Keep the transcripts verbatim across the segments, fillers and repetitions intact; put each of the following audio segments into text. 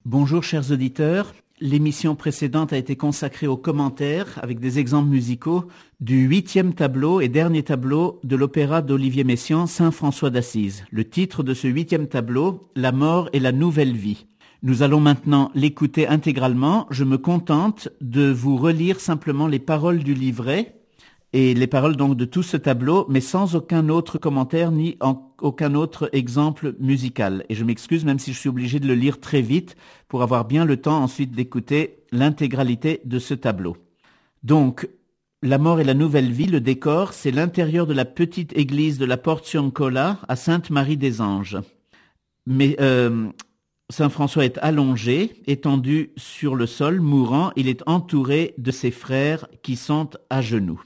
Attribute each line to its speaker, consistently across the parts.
Speaker 1: Bonjour chers auditeurs, l'émission précédente a été consacrée aux commentaires avec des exemples musicaux du huitième tableau et dernier tableau de l'opéra d'Olivier Messiaen, Saint François d'Assise. Le titre de ce huitième tableau, La mort et la nouvelle vie. Nous allons maintenant l'écouter intégralement. Je me contente de vous relire simplement les paroles du livret et les paroles donc de tout ce tableau, mais sans aucun autre commentaire ni en, aucun autre exemple musical. Et je m'excuse même si je suis obligé de le lire très vite pour avoir bien le temps ensuite d'écouter l'intégralité de ce tableau. Donc, La mort et la nouvelle vie, le décor, c'est l'intérieur de la petite église de la Porte Cioncola à Sainte-Marie des Anges. Mais euh, Saint François est allongé, étendu sur le sol, mourant. Il est entouré de ses frères qui sont à genoux.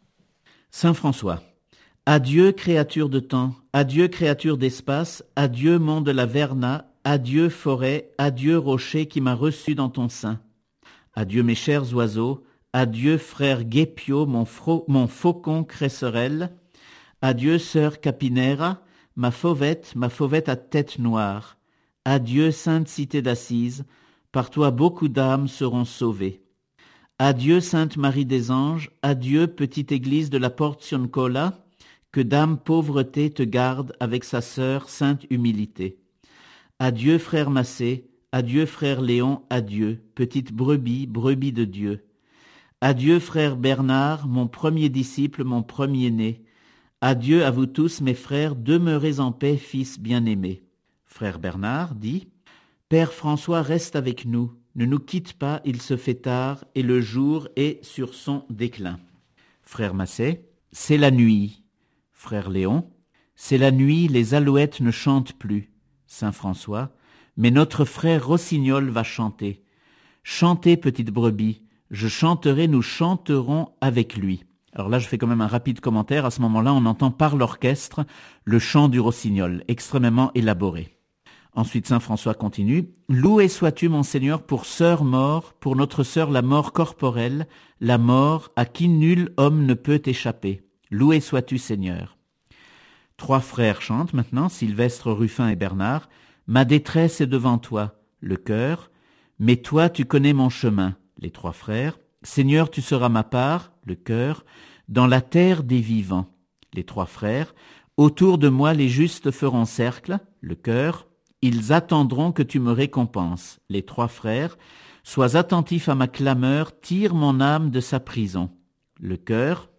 Speaker 1: Saint François. Adieu créature de temps, adieu créature d'espace, adieu monde de la Verna, adieu forêt, adieu rocher qui m'a reçu dans ton sein. Adieu mes chers oiseaux, adieu frère Guépio, mon, fro- mon faucon cresserelle, adieu sœur Capinera, ma fauvette, ma fauvette à tête noire. Adieu sainte cité d'Assise, par toi beaucoup d'âmes seront sauvées. Adieu Sainte Marie des Anges, adieu petite église de la Porte Cioncola, que Dame Pauvreté te garde avec sa sœur Sainte Humilité. Adieu frère Massé, adieu frère Léon, adieu, petite brebis, brebis de Dieu. Adieu frère Bernard, mon premier disciple, mon premier-né. Adieu à vous tous mes frères, demeurez en paix, fils bien-aimés. Frère Bernard dit, Père François reste avec nous. Ne nous quitte pas, il se fait tard, et le jour est sur son déclin. Frère Massé, c'est la nuit. Frère Léon, c'est la nuit, les alouettes ne chantent plus. Saint François, mais notre frère Rossignol va chanter. Chantez, petite brebis, je chanterai, nous chanterons avec lui. Alors là, je fais quand même un rapide commentaire. À ce moment-là, on entend par l'orchestre le chant du Rossignol, extrêmement élaboré. Ensuite, Saint François continue. « Loué sois-tu, mon Seigneur, pour sœur mort, pour notre sœur la mort corporelle, la mort à qui nul homme ne peut échapper. Loué sois-tu, Seigneur. » Trois frères chantent maintenant, Sylvestre, Ruffin et Bernard. « Ma détresse est devant toi, le cœur. Mais toi, tu connais mon chemin. » Les trois frères. « Seigneur, tu seras ma part, le cœur, dans la terre des vivants. » Les trois frères. « Autour de moi, les justes feront cercle, le cœur. » Ils attendront que tu me récompenses. Les trois frères, sois attentif à ma clameur, tire mon âme de sa prison. Le cœur,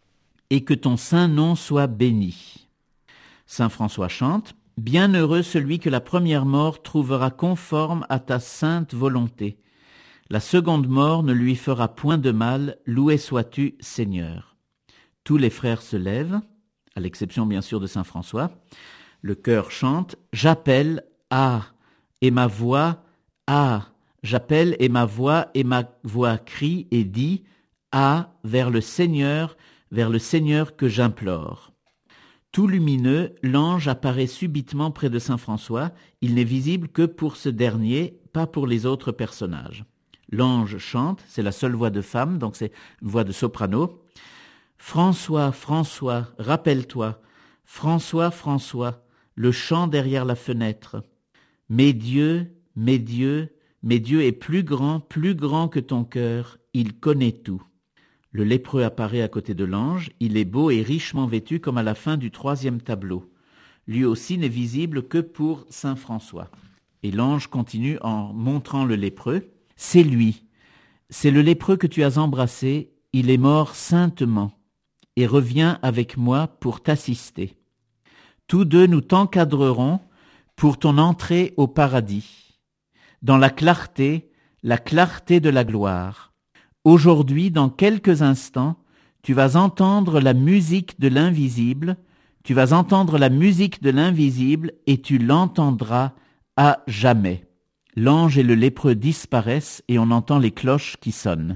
Speaker 1: et que ton saint nom soit béni. Saint François chante, bienheureux celui que la première mort trouvera conforme à ta sainte volonté. La seconde mort ne lui fera point de mal, loué sois-tu, Seigneur. Tous les frères se lèvent, à l'exception bien sûr de Saint François. Le chœur chante, j'appelle, ah, et ma voix, ah, j'appelle et ma voix, et ma voix crie et dit, ah, vers le Seigneur, vers le Seigneur que j'implore. Tout lumineux, l'ange apparaît subitement près de Saint François, il n'est visible que pour ce dernier, pas pour les autres personnages. L'ange chante, c'est la seule voix de femme, donc c'est une voix de soprano. François, François, rappelle-toi, François, François, le chant derrière la fenêtre. Mes dieux, mes dieux, mes dieux est plus grand, plus grand que ton cœur, il connaît tout. Le lépreux apparaît à côté de l'ange, il est beau et richement vêtu comme à la fin du troisième tableau. Lui aussi n'est visible que pour Saint François. Et l'ange continue en montrant le lépreux. C'est lui, c'est le lépreux que tu as embrassé, il est mort saintement, et revient avec moi pour t'assister. Tous deux nous t'encadrerons pour ton entrée au paradis, dans la clarté, la clarté de la gloire. Aujourd'hui, dans quelques instants, tu vas entendre la musique de l'invisible, tu vas entendre la musique de l'invisible et tu l'entendras à jamais. L'ange et le lépreux disparaissent et on entend les cloches qui sonnent.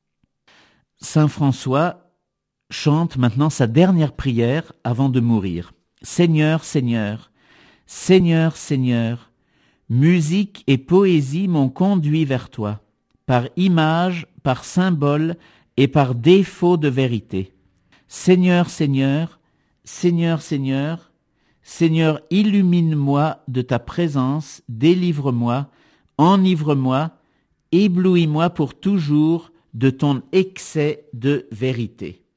Speaker 1: Saint François chante maintenant sa dernière prière avant de mourir. Seigneur, Seigneur, Seigneur, Seigneur, musique et poésie m'ont conduit vers toi, par image, par symbole et par défaut de vérité. Seigneur, Seigneur, Seigneur, Seigneur, Seigneur, illumine-moi de ta présence, délivre-moi, enivre-moi, éblouis-moi pour toujours de ton excès de vérité.